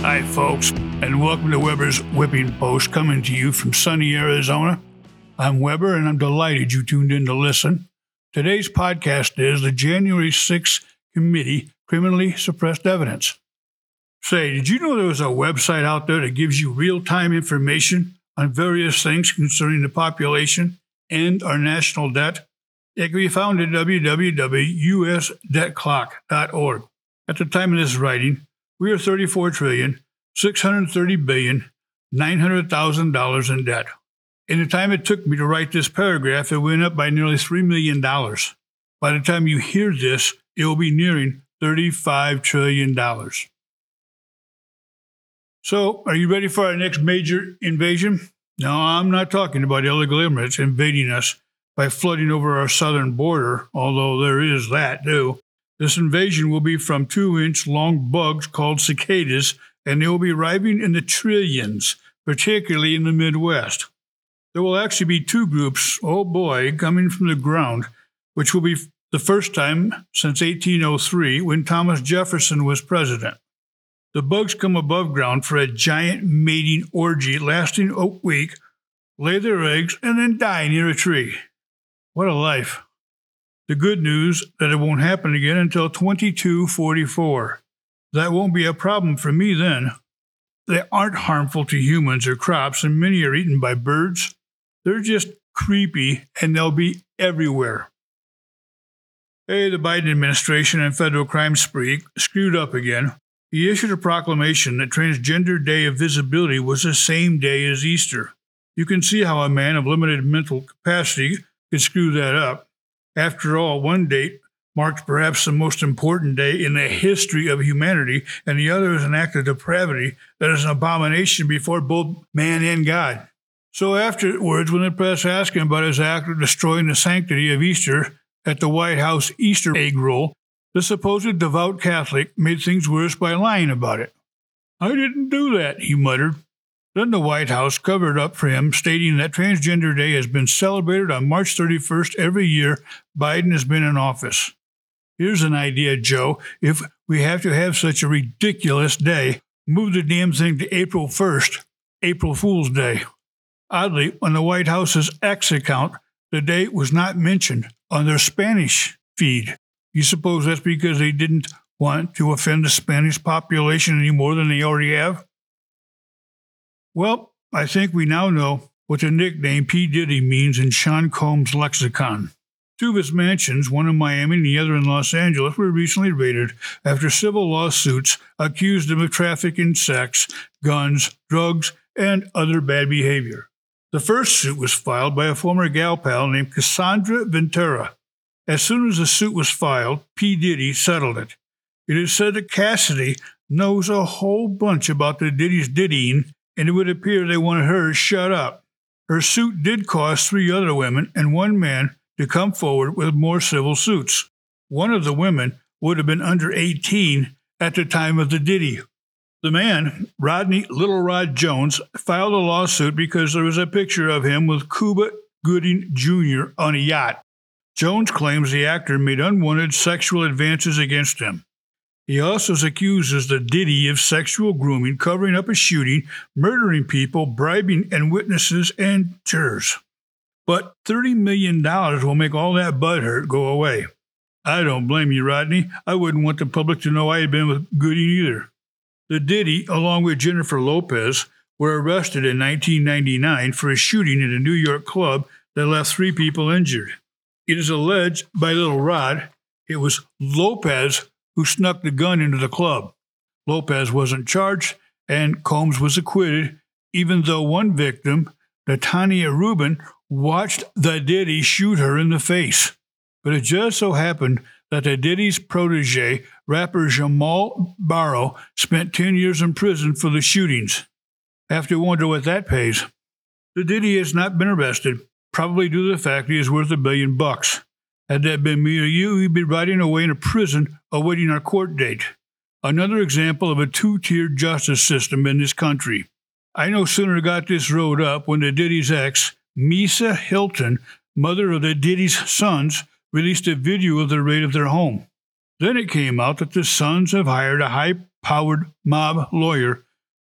Hi, folks, and welcome to Weber's Whipping Post, coming to you from sunny Arizona. I'm Weber, and I'm delighted you tuned in to listen. Today's podcast is the January 6th Committee Criminally Suppressed Evidence. Say, did you know there was a website out there that gives you real-time information on various things concerning the population and our national debt? It can be found at www.usdebtclock.org. At the time of this writing, we are $34,630,900,000 in debt. In the time it took me to write this paragraph, it went up by nearly $3 million. By the time you hear this, it will be nearing $35 trillion. So, are you ready for our next major invasion? No, I'm not talking about illegal immigrants invading us by flooding over our southern border, although there is that too. This invasion will be from 2-inch long bugs called cicadas, and they will be arriving in the trillions, particularly in the Midwest. There will actually be two groups, oh boy, coming from the ground, which will be the first time since 1803 when Thomas Jefferson was president. The bugs come above ground for a giant mating orgy lasting a week, lay their eggs, and then die near a tree. What a life. The good news that it won't happen again until 2244. That won't be a problem for me then. They aren't harmful to humans or crops, and many are eaten by birds. They're just creepy, and they'll be everywhere. Hey, the Biden administration and federal crime spree screwed up again. He issued a proclamation that Transgender Day of Visibility was the same day as Easter. You can see how a man of limited mental capacity could screw that up. After all, one date marks perhaps the most important day in the history of humanity, and the other is an act of depravity that is an abomination before both man and God. So afterwards, when the press asked him about his act of destroying the sanctity of Easter at the White House Easter egg roll, the supposed devout Catholic made things worse by lying about it. "I didn't do that," he muttered. Then the White House covered up for him, stating that Transgender Day has been celebrated on March 31st every year Biden has been in office. Here's an idea, Joe. If we have to have such a ridiculous day, move the damn thing to April 1st, April Fool's Day. Oddly, on the White House's X account, the date was not mentioned on their Spanish feed. You suppose that's because they didn't want to offend the Spanish population any more than they already have? Well, I think we now know what the nickname P. Diddy means in Sean Combs' lexicon. Two of his mansions, one in Miami and the other in Los Angeles, were recently raided after civil lawsuits accused him of trafficking sex, guns, drugs, and other bad behavior. The first suit was filed by a former gal pal named Cassandra Ventura. As soon as the suit was filed, P. Diddy settled it. It is said that Cassidy knows a whole bunch about the Diddy's diddying, and it would appear they wanted her to shut up. Her suit did cause 3 other women and 1 man to come forward with more civil suits. One of the women would have been under 18 at the time of the Diddy. The man, Rodney Little Rod Jones, filed a lawsuit because there was a picture of him with Cuba Gooding Jr. on a yacht. Jones claims the actor made unwanted sexual advances against him. He also accuses the Diddy of sexual grooming, covering up a shooting, murdering people, bribing and witnesses and jurors. But $30 million will make all that butthurt go away. I don't blame you, Rodney. I wouldn't want the public to know I had been with Gooding either. The Diddy, along with Jennifer Lopez, were arrested in 1999 for a shooting at a New York club that left 3 people injured. It is alleged by Little Rod it was Lopez who snuck the gun into the club. Lopez wasn't charged, and Combs was acquitted, even though one victim, Natania Rubin, watched the Diddy shoot her in the face. But it just so happened that the Diddy's protege, rapper Jamal Barrow, spent 10 years in prison for the shootings. Have to wonder what that pays. The Diddy has not been arrested, probably due to the fact he is worth $1 billion. Had that been me or you, he'd be rotting away in a prison awaiting our court date. Another example of a 2-tiered justice system in this country. I no sooner got this road up when the Diddy's ex, Misa Hilton, mother of the Diddy's sons, released a video of the raid of their home. Then it came out that the sons have hired a high-powered mob lawyer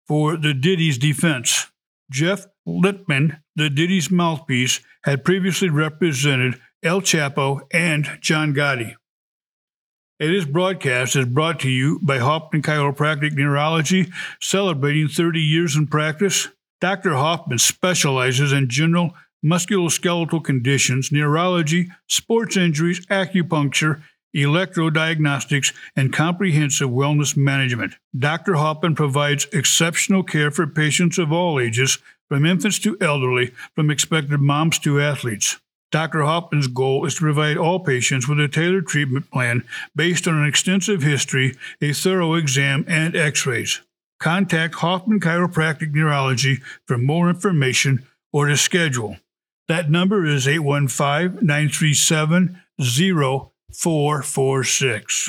for the Diddy's defense. Jeff Lippman, the Diddy's mouthpiece, had previously represented El Chapo and John Gotti. This broadcast is brought to you by Hoffman Chiropractic Neurology, celebrating 30 years in practice. Dr. Hoffman specializes in general musculoskeletal conditions, neurology, sports injuries, acupuncture, electrodiagnostics, and comprehensive wellness management. Dr. Hoffman provides exceptional care for patients of all ages, from infants to elderly, from expectant moms to athletes. Dr. Hoffman's goal is to provide all patients with a tailored treatment plan based on an extensive history, a thorough exam, and x-rays. Contact Hoffman Chiropractic Neurology for more information or to schedule. That number is 815-937-0446.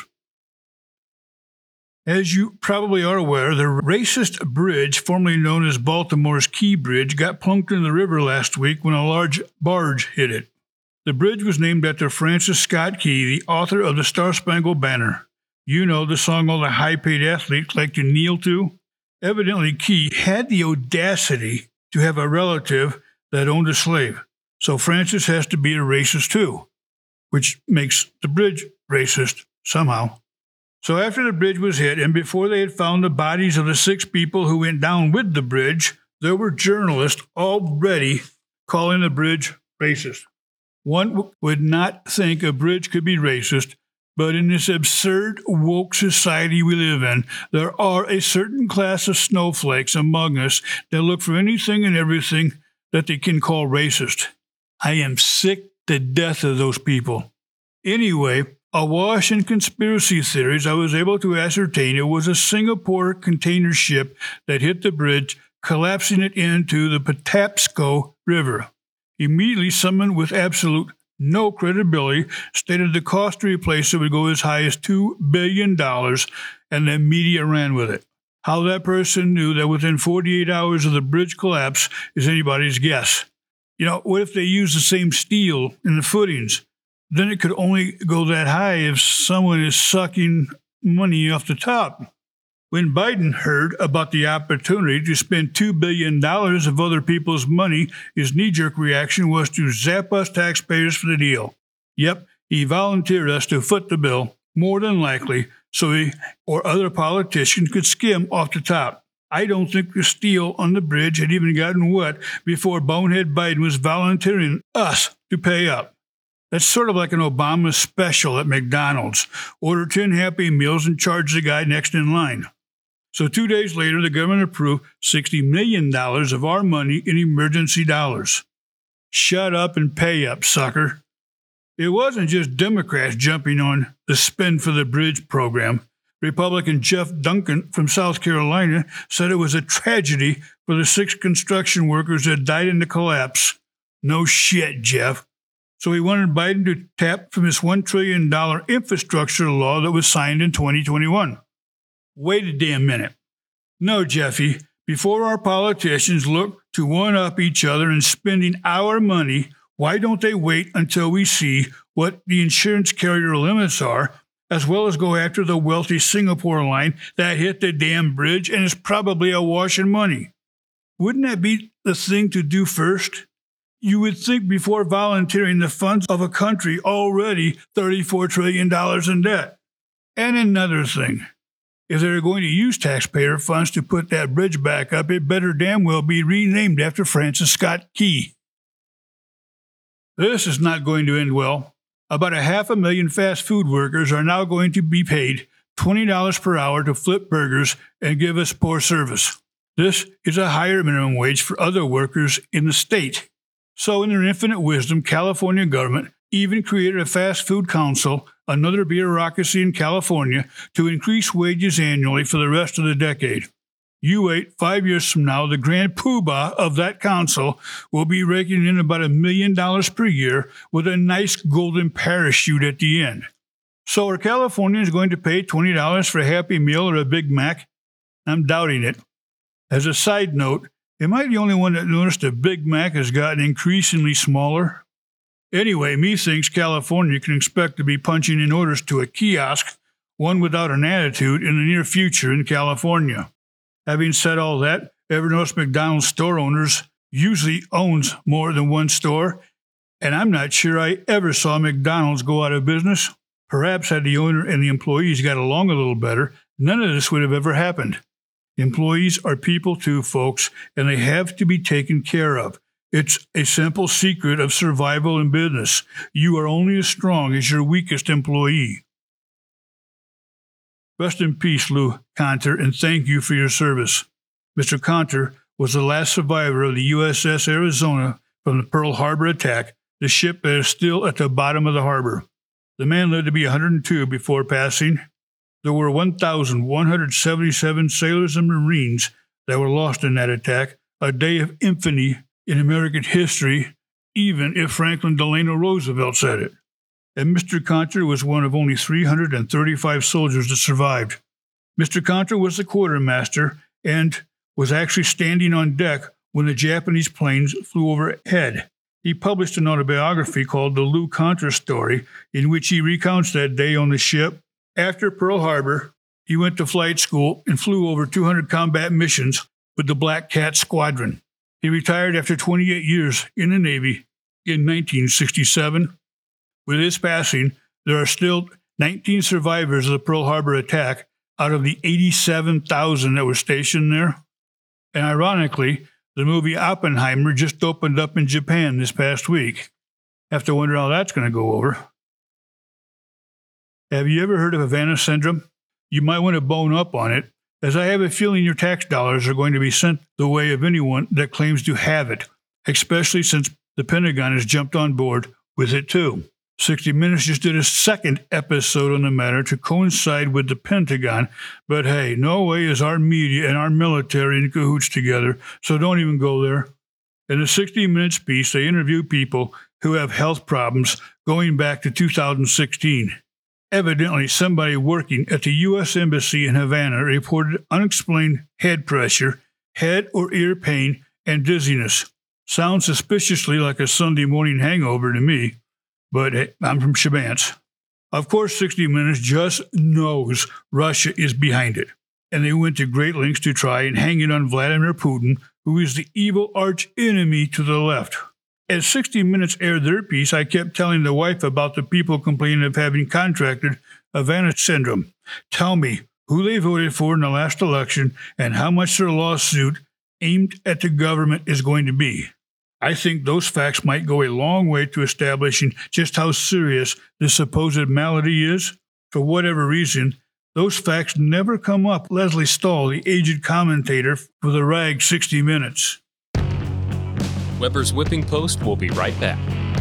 As you probably are aware, the racist bridge, formerly known as Baltimore's Key Bridge, got plunked in the river last week when a large barge hit it. The bridge was named after Francis Scott Key, the author of the Star-Spangled Banner. You know, the song all the high-paid athletes like to kneel to? Evidently, Key had the audacity to have a relative that owned a slave. So Francis has to be a racist too, which makes the bridge racist somehow. So after the bridge was hit, and before they had found the bodies of the 6 people who went down with the bridge, there were journalists already calling the bridge racist. One would not think a bridge could be racist, but in this absurd, woke society we live in, there are a certain class of snowflakes among us that look for anything and everything that they can call racist. I am sick to death of those people. Anyway, awash in conspiracy theories, I was able to ascertain it was a Singapore container ship that hit the bridge, collapsing it into the Patapsco River. Immediately, someone with absolute no credibility stated the cost to replace it would go as high as $2 billion, and the media ran with it. How that person knew that within 48 hours of the bridge collapse is anybody's guess. You know, what if they use the same steel in the footings? Then it could only go that high if someone is sucking money off the top. When Biden heard about the opportunity to spend $2 billion of other people's money, his knee-jerk reaction was to zap us taxpayers for the deal. Yep, he volunteered us to foot the bill, more than likely, so he or other politicians could skim off the top. I don't think the steel on the bridge had even gotten wet before bonehead Biden was volunteering us to pay up. That's sort of like an Obama special at McDonald's. Order 10 Happy Meals and charge the guy next in line. So 2 days later, the government approved $60 million of our money in emergency dollars. Shut up and pay up, sucker. It wasn't just Democrats jumping on the Spend for the Bridge program. Republican Jeff Duncan from South Carolina said it was a tragedy for the 6 construction workers that died in the collapse. No shit, Jeff. So he wanted Biden to tap from his $1 trillion infrastructure law that was signed in 2021. Wait a damn minute. No, Jeffy, before our politicians look to one-up each other in spending our money, why don't they wait until we see what the insurance carrier limits are, as well as go after the wealthy Singapore line that hit the damn bridge and is probably awash in money? Wouldn't that be the thing to do first? You would think before volunteering the funds of a country already $34 trillion in debt. And another thing. If they're going to use taxpayer funds to put that bridge back up, it better damn well be renamed after Francis Scott Key. This is not going to end well. About 500,000 fast food workers are now going to be paid $20 per hour to flip burgers and give us poor service. This is a higher minimum wage for other workers in the state. So in their infinite wisdom, California government even created a fast food council, another bureaucracy in California, to increase wages annually for the rest of the decade. You wait, 5 years from now, the grand poobah of that council will be raking in about $1 million per year with a nice golden parachute at the end. So are Californians going to pay $20 for a Happy Meal or a Big Mac? I'm doubting it. As a side note, am I the only one that noticed the Big Mac has gotten increasingly smaller? Anyway, methinks California can expect to be punching in orders to a kiosk, one without an attitude, in the near future in California. Having said all that, ever notice McDonald's store owners usually owns more than one store? And I'm not sure I ever saw McDonald's go out of business. Perhaps had the owner and the employees got along a little better, none of this would have ever happened. Employees are people too, folks, and they have to be taken care of. It's a simple secret of survival in business. You are only as strong as your weakest employee. Rest in peace, Lou Conter, and thank you for your service. Mr. Conter was the last survivor of the USS Arizona from the Pearl Harbor attack, the ship that is still at the bottom of the harbor. The man lived to be 102 before passing. There were 1,177 sailors and Marines that were lost in that attack, a day of infamy in American history, even if Franklin Delano Roosevelt said it. And Mr. Conter was one of only 335 soldiers that survived. Mr. Conter was the quartermaster and was actually standing on deck when the Japanese planes flew overhead. He published an autobiography called The Lou Conter Story, in which he recounts that day on the ship. After Pearl Harbor, he went to flight school and flew over 200 combat missions with the Black Cat Squadron. He retired after 28 years in the Navy in 1967. With his passing, there are still 19 survivors of the Pearl Harbor attack out of the 87,000 that were stationed there. And ironically, the movie Oppenheimer just opened up in Japan this past week. Have to wonder how that's going to go over. Have you ever heard of Havana Syndrome? You might want to bone up on it, as I have a feeling your tax dollars are going to be sent the way of anyone that claims to have it, especially since the Pentagon has jumped on board with it too. 60 Minutes just did a second episode on the matter to coincide with the Pentagon, but hey, no way is our media and our military in cahoots together, so don't even go there. In the 60 Minutes piece, they interview people who have health problems going back to 2016. Evidently, somebody working at the U.S. Embassy in Havana reported unexplained head pressure, head or ear pain, and dizziness. Sounds suspiciously like a Sunday morning hangover to me. But hey, I'm from Shabance. Of course, 60 Minutes just knows Russia is behind it. And they went to great lengths to try and hang it on Vladimir Putin, who is the evil arch-enemy to the left. As 60 Minutes aired their piece, I kept telling the wife about the people complaining of having contracted Havana Syndrome. Tell me who they voted for in the last election and how much their lawsuit aimed at the government is going to be. I think those facts might go a long way to establishing just how serious this supposed malady is. For whatever reason, those facts never come up. Leslie Stahl, the aged commentator for the RAG 60 Minutes. Weber's Whipping Post will be right back.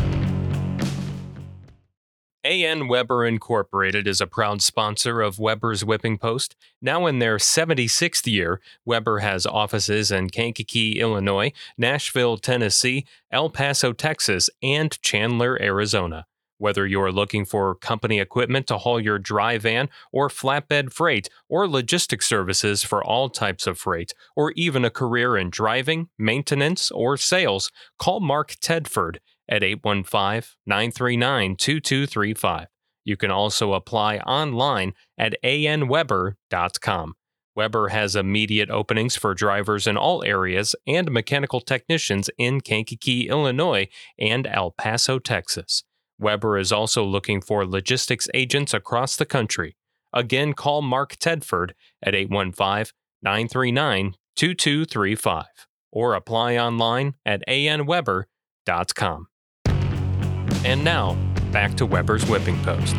A.N. Weber Incorporated is a proud sponsor of Weber's Whipping Post. Now in their 76th year, Weber has offices in Kankakee, Illinois, Nashville, Tennessee, El Paso, Texas, and Chandler, Arizona. Whether you're looking for company equipment to haul your dry van or flatbed freight, or logistics services for all types of freight, or even a career in driving, maintenance, or sales, call Mark Tedford at 815-939-2235. You can also apply online at anweber.com. Weber has immediate openings for drivers in all areas and mechanical technicians in Kankakee, Illinois, and El Paso, Texas. Weber is also looking for logistics agents across the country. Again, call Mark Tedford at 815-939-2235 or apply online at anweber.com. And now, back to Weber's Whipping Post.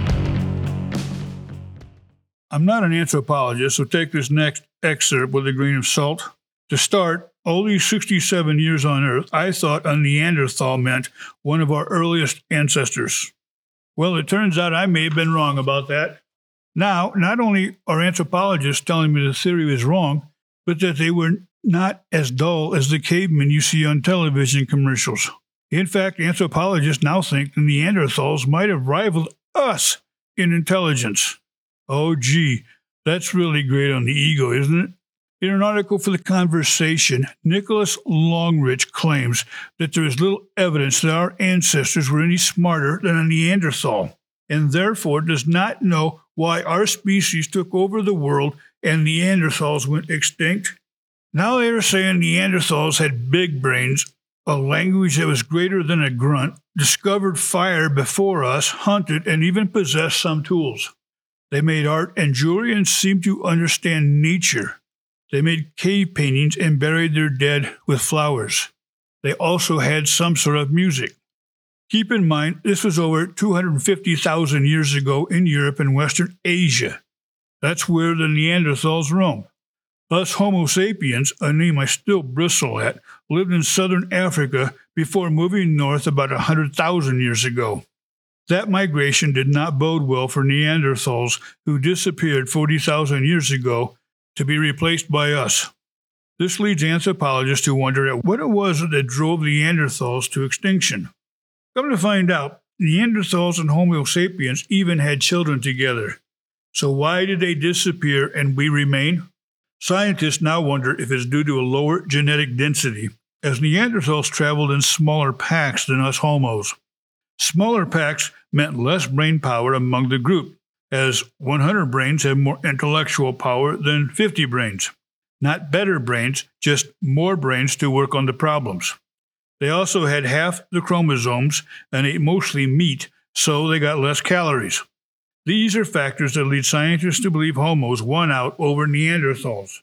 I'm not an anthropologist, so take this next excerpt with a grain of salt. To start, all these 67 years on Earth, I thought a Neanderthal meant one of our earliest ancestors. Well, it turns out I may have been wrong about that. Now, not only are anthropologists telling me the theory is wrong, but that they were not as dull as the cavemen you see on television commercials. In fact, anthropologists now think the Neanderthals might have rivaled us in intelligence. Oh, gee, that's really great on the ego, isn't it? In an article for The Conversation, Nicholas Longrich claims that there is little evidence that our ancestors were any smarter than a Neanderthal, and therefore does not know why our species took over the world and Neanderthals went extinct. Now they are saying Neanderthals had big brains, a language that was greater than a grunt, discovered fire before us, hunted, and even possessed some tools. They made art and jewelry and seemed to understand nature. They made cave paintings and buried their dead with flowers. They also had some sort of music. Keep in mind, this was over 250,000 years ago in Europe and Western Asia. That's where the Neanderthals roamed. Us Homo sapiens, a name I still bristle at, lived in southern Africa before moving north about 100,000 years ago. That migration did not bode well for Neanderthals who disappeared 40,000 years ago to be replaced by us. This leads anthropologists to wonder at what it was that drove Neanderthals to extinction. Come to find out, Neanderthals and Homo sapiens even had children together. So why did they disappear and we remain? Scientists now wonder if it's due to a lower genetic density, as Neanderthals traveled in smaller packs than us Homos. Smaller packs meant less brain power among the group, as 100 brains have more intellectual power than 50 brains. Not better brains, just more brains to work on the problems. They also had half the chromosomes and ate mostly meat, so they got less calories. These are factors that lead scientists to believe Homos won out over Neanderthals.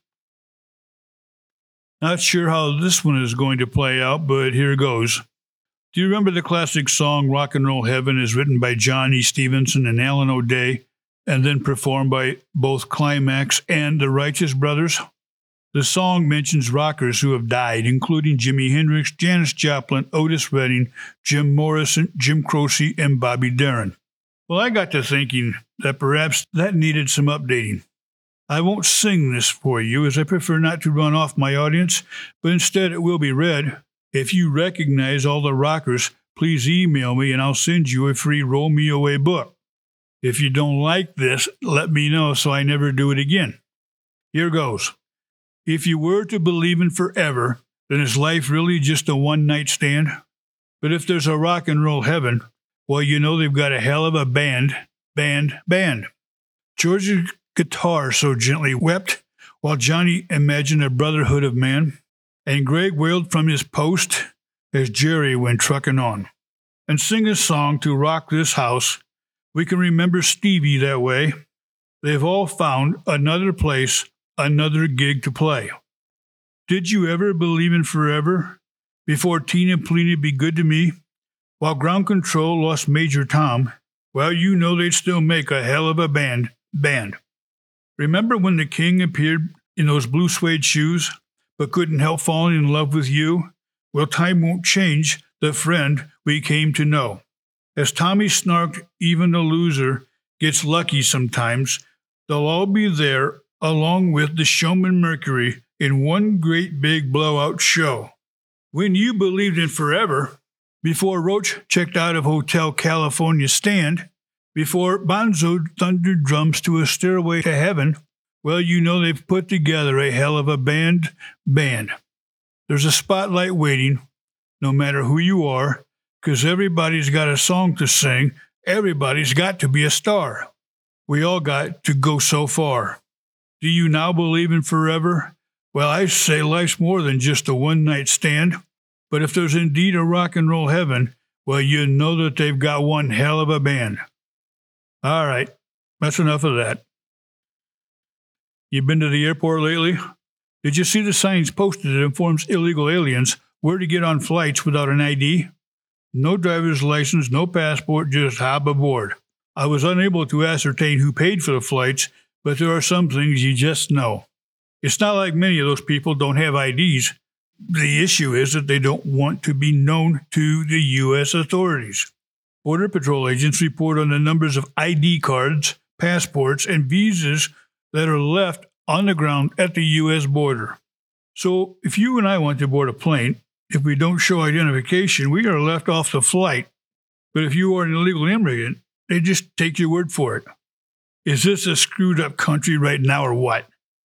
Not sure how this one is going to play out, but here goes. Do you remember the classic song Rock and Roll Heaven is written by Johnny Stevenson and Alan O'Day, and then performed by both Climax and the Righteous Brothers? The song mentions rockers who have died, including Jimi Hendrix, Janis Joplin, Otis Redding, Jim Morrison, Jim Croce, and Bobby Darin. Well, I got to thinking that perhaps that needed some updating. I won't sing this for you, as I prefer not to run off my audience, but instead it will be read. If you recognize all the rockers, please email me and I'll send you a free Roll Me Away book. If you don't like this, let me know so I never do it again. Here goes. If you were to believe in forever, then is life really just a one-night stand? But if there's a rock and roll heaven, well, you know they've got a hell of a band. George's guitar so gently wept, while Johnny imagined a brotherhood of man, and Greg wailed from his post as Jerry went trucking on. And sing a song to rock this house. We can remember Stevie that way. They've all found another place, another gig to play. Did you ever believe in forever? Before Tina pleaded Be Good to Me? While Ground Control lost Major Tom, well, you know they'd still make a hell of a band. Remember when the King appeared in those blue suede shoes, but couldn't help falling in love with you? Well, time won't change the friend we came to know. As Tommy snarked, even the loser gets lucky sometimes. They'll all be there, along with the showman Mercury, in one great big blowout show. When you believed in forever, before Roach checked out of Hotel California Stand, before Bonzo thundered drums to a stairway to heaven, well, you know they've put together a hell of a band. There's a spotlight waiting, no matter who you are, because everybody's got a song to sing. Everybody's got to be a star. We all got to go so far. Do you now believe in forever? Well, I say life's more than just a one-night stand. But if there's indeed a rock and roll heaven, well, you know that they've got one hell of a band. All right, that's enough of that. You been to the airport lately? Did you see the signs posted that informs illegal aliens where to get on flights without an ID? No driver's license, no passport, just hop aboard. I was unable to ascertain who paid for the flights, but there are some things you just know. It's not like many of those people don't have IDs. The issue is that they don't want to be known to the U.S. authorities. Border Patrol agents report on the numbers of ID cards, passports, and visas that are left on the ground at the U.S. border. So if you and I want to board a plane, if we don't show identification, we are left off the flight. But if you are an illegal immigrant, they just take your word for it. Is this a screwed up country right now or what?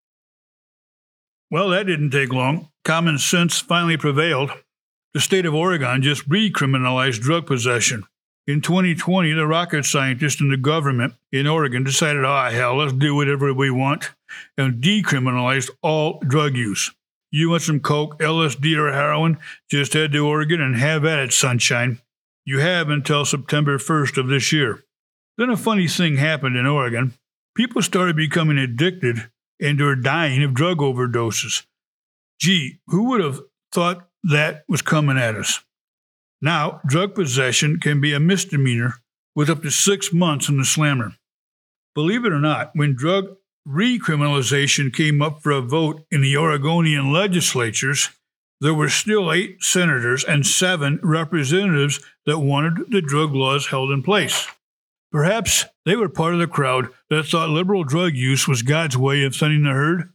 Well, that didn't take long. Common sense finally prevailed. The state of Oregon just recriminalized drug possession. In 2020, the rocket scientists and the government in Oregon decided, hell, let's do whatever we want, and decriminalized all drug use. You want some coke, LSD, or heroin? Just head to Oregon and have at it, sunshine. You have until September 1st of this year. Then a funny thing happened in Oregon. People started becoming addicted and are dying of drug overdoses. Gee, who would have thought that was coming at us? Now, drug possession can be a misdemeanor with up to 6 months in the slammer. Believe it or not, when drug recriminalization came up for a vote in the Oregonian legislatures, there were still 8 senators and 7 representatives that wanted the drug laws held in place. Perhaps they were part of the crowd that thought liberal drug use was God's way of thinning the herd.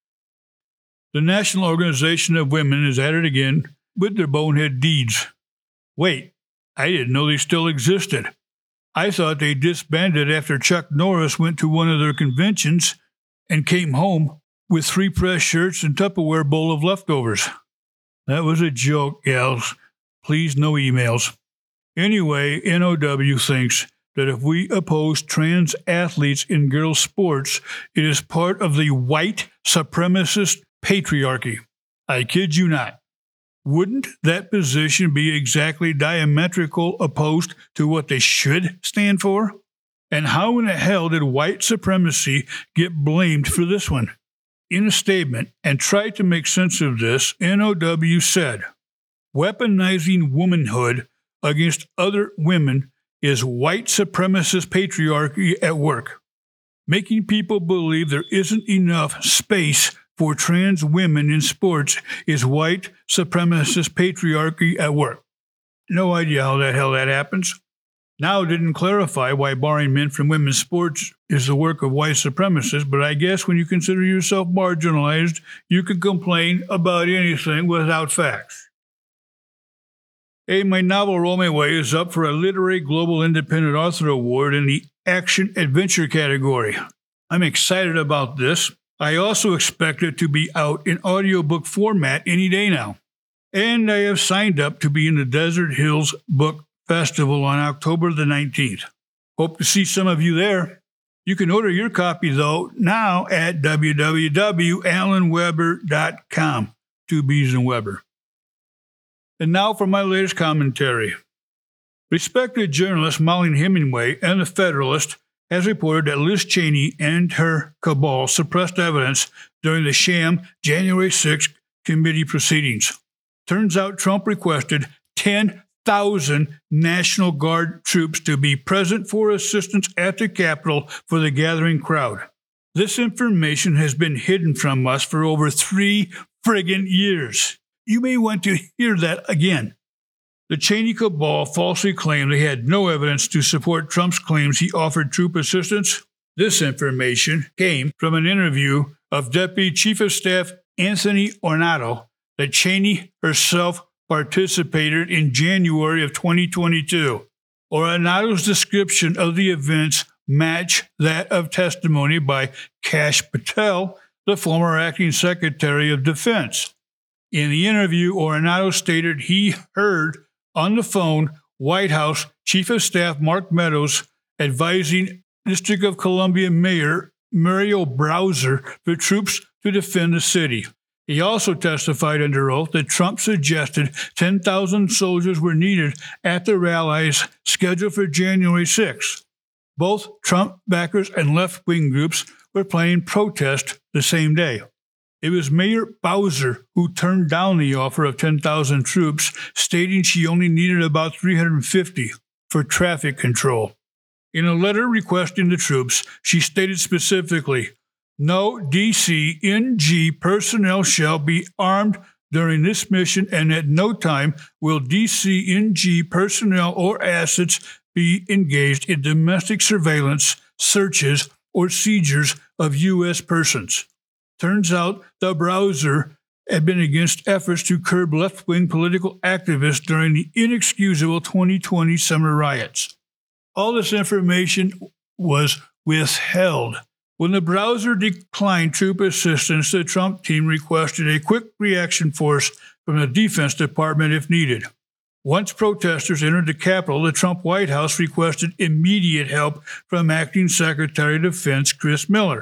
The National Organization of Women is at it again with their bonehead deeds. Wait, I didn't know they still existed. I thought they disbanded after Chuck Norris went to one of their conventions and came home with 3 pressed shirts and Tupperware bowl of leftovers. That was a joke, gals. Please, no emails. Anyway, NOW thinks that if we oppose trans athletes in girls' sports, it is part of the white supremacist patriarchy. I kid you not. Wouldn't that position be exactly diametrical opposed to what they should stand for? And how in the hell did white supremacy get blamed for this one? In a statement, and tried to make sense of this, NOW said, weaponizing womanhood against other women is white supremacist patriarchy at work, making people believe there isn't enough space for trans women in sports is white supremacist patriarchy at work. No idea how the hell that happens. Now didn't clarify why barring men from women's sports is the work of white supremacists, but I guess when you consider yourself marginalized, you can complain about anything without facts. Hey, my novel Roll My Way is up for a Literary Global Independent Author Award in the Action Adventure category. I'm excited about this. I also expect it to be out in audiobook format any day now. And I have signed up to be in the Desert Hills Book Festival on October the 19th. Hope to see some of you there. You can order your copy, though, now at www.alanweber.com. 2 B's in Weber. And now for my latest commentary. Respected journalist Molly Hemingway and The Federalist has reported that Liz Cheney and her cabal suppressed evidence during the sham January 6th committee proceedings. Turns out Trump requested 10,000 National Guard troops to be present for assistance at the Capitol for the gathering crowd. This information has been hidden from us for over 3 friggin' years. You may want to hear that again. The Cheney cabal falsely claimed they had no evidence to support Trump's claims he offered troop assistance. This information came from an interview of Deputy Chief of Staff Anthony Ornato that Cheney herself participated in January of 2022. Ornato's description of the events match that of testimony by Kash Patel, the former acting Secretary of Defense. In the interview, Ornato stated he heard on the phone White House Chief of Staff Mark Meadows advising District of Columbia Mayor Muriel Bowser for troops to defend the city. He also testified under oath that Trump suggested 10,000 soldiers were needed at the rallies scheduled for January 6th. Both Trump backers and left-wing groups were planning protest the same day. It was Mayor Bowser who turned down the offer of 10,000 troops, stating she only needed about 350 for traffic control. In a letter requesting the troops, she stated specifically, "No DCNG personnel shall be armed during this mission, and at no time will DCNG personnel or assets be engaged in domestic surveillance, searches, or seizures of U.S. persons." Turns out the Bowser had been against efforts to curb left-wing political activists during the inexcusable 2020 summer riots. All this information was withheld. When the Bowser declined troop assistance, the Trump team requested a quick reaction force from the Defense Department if needed. Once protesters entered the Capitol, the Trump White House requested immediate help from Acting Secretary of Defense Chris Miller.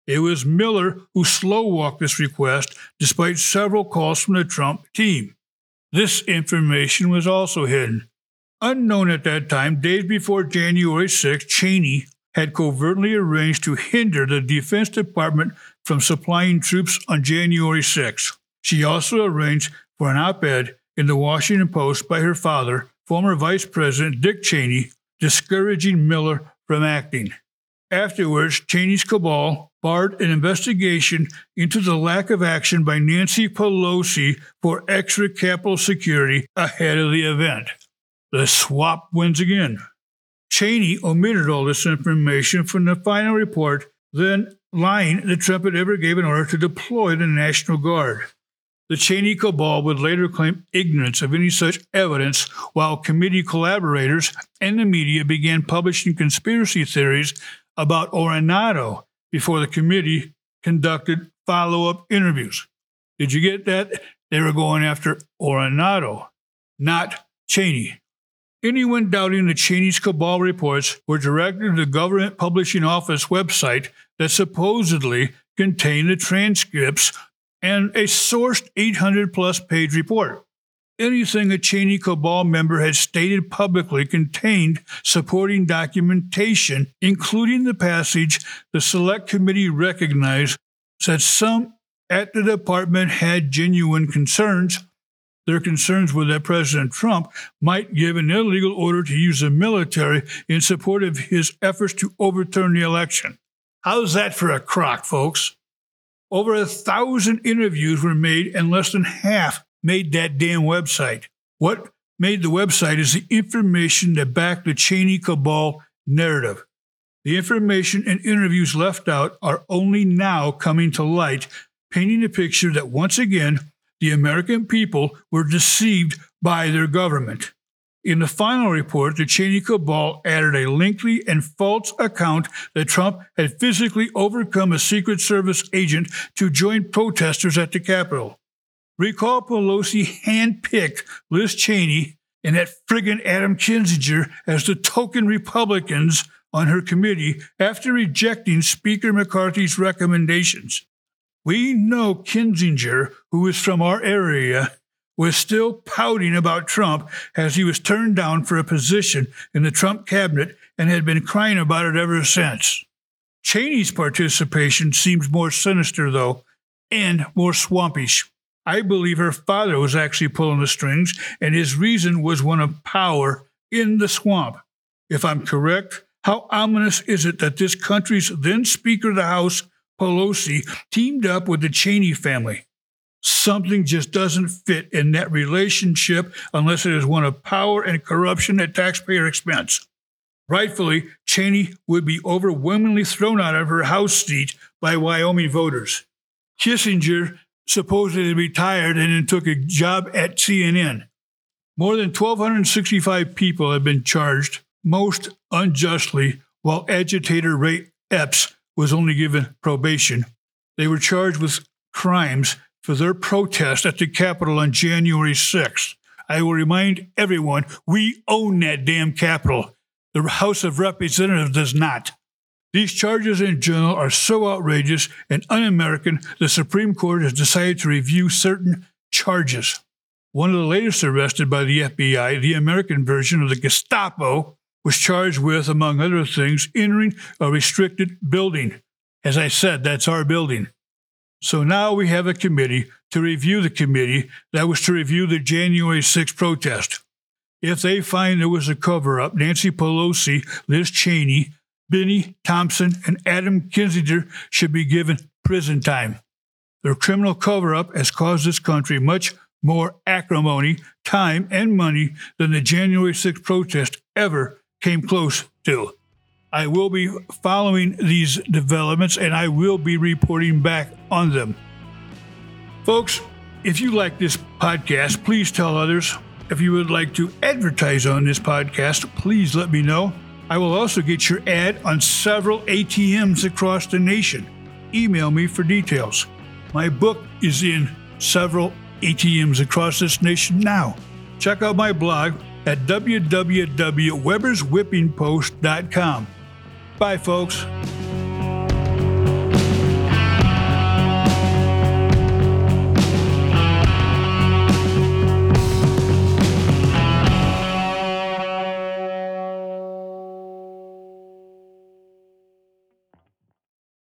It was Miller who slow-walked this request despite several calls from the Trump team. This information was also hidden. Unknown at that time, days before January 6, Cheney had covertly arranged to hinder the Defense Department from supplying troops on January 6. She also arranged for an op-ed in the Washington Post by her father, former Vice President Dick Cheney, discouraging Miller from acting. Afterwards, Cheney's cabal barred an investigation into the lack of action by Nancy Pelosi for extra Capitol security ahead of the event. The swap wins again. Cheney omitted all this information from the final report, then lying that Trump had ever gave an order to deploy the National Guard. The Cheney cabal would later claim ignorance of any such evidence, while committee collaborators and the media began publishing conspiracy theories about Ornato before the committee conducted follow-up interviews. Did you get that? They were going after Ornato, not Cheney. Anyone doubting the Cheney's cabal reports were directed to the Government Publishing Office website that supposedly contained the transcripts and a sourced 800-plus page report. Anything a Cheney cabal member had stated publicly contained supporting documentation, including the passage the Select Committee recognized that some at the department had genuine concerns. Their concerns were that President Trump might give an illegal order to use the military in support of his efforts to overturn the election. How's that for a crock, folks? Over 1,000 interviews were made, and less than half made that damn website. What made the website is the information that backed the Cheney cabal narrative. The information and interviews left out are only now coming to light, painting a picture that once again, the American people were deceived by their government. In the final report, the Cheney cabal added a lengthy and false account that Trump had physically overcome a Secret Service agent to join protesters at the Capitol. Recall Pelosi handpicked Liz Cheney and that friggin' Adam Kinzinger as the token Republicans on her committee after rejecting Speaker McCarthy's recommendations. We know Kinzinger, who is from our area, was still pouting about Trump as he was turned down for a position in the Trump cabinet and had been crying about it ever since. Cheney's participation seems more sinister, though, and more swampish. I believe her father was actually pulling the strings, and his reason was one of power in the swamp. If I'm correct, how ominous is it that this country's then Speaker of the House, Pelosi, teamed up with the Cheney family? Something just doesn't fit in that relationship unless it is one of power and corruption at taxpayer expense. Rightfully, Cheney would be overwhelmingly thrown out of her House seat by Wyoming voters. Kissinger supposedly retired and then took a job at CNN. More than 1,265 people have been charged, most unjustly, while agitator Ray Epps was only given probation. They were charged with crimes for their protest at the Capitol on January 6th. I will remind everyone, we own that damn Capitol. The House of Representatives does not. These charges in general are so outrageous and un-American, the Supreme Court has decided to review certain charges. One of the latest arrested by the FBI, the American version of the Gestapo, was charged with, among other things, entering a restricted building. As I said, that's our building. So now we have a committee to review the committee that was to review the January 6th protest. If they find there was a cover-up, Nancy Pelosi, Liz Cheney, Benny Thompson, and Adam Kinzinger should be given prison time. Their criminal cover-up has caused this country much more acrimony, time, and money than the January 6th protest ever came close to. I will be following these developments, and I will be reporting back on them. Folks, if you like this podcast, please tell others. If you would like to advertise on this podcast, please let me know. I will also get your ad on several ATMs across the nation. Email me for details. My book is in several ATMs across this nation now. Check out my blog at www.weberswhippingpost.com. Bye, folks.